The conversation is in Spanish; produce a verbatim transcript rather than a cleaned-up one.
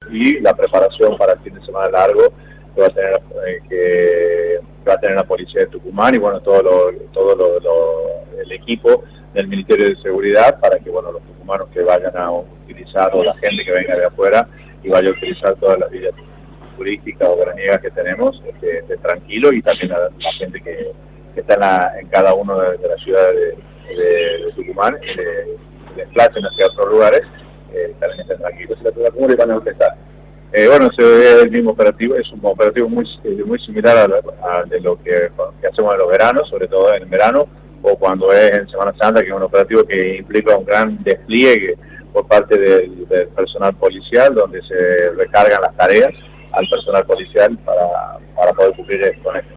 y la preparación para el fin de semana largo que va a tener, eh, que va a tener la policía de Tucumán y bueno, todo lo, todo lo, lo, el equipo del Ministerio de Seguridad para que bueno, los tucumanos que vayan a utilizar o la gente que venga de afuera y vaya a utilizar todas las vías turísticas o veraniegas que tenemos, esté, esté tranquilo, y también la, la gente que, que está en, la, en cada una de, de las ciudades de, de, de Tucumán, que se desplacen hacia otros lugares, eh, también estén tranquilos y la temperatura van a empezar. Eh, bueno, se ve el mismo operativo, es un operativo muy, muy similar a, a de lo que, que hacemos en los veranos, sobre todo en verano, o cuando es en Semana Santa, que es un operativo que implica un gran despliegue por parte del, del personal policial, donde se recargan las tareas al personal policial para, para poder cumplir con esto.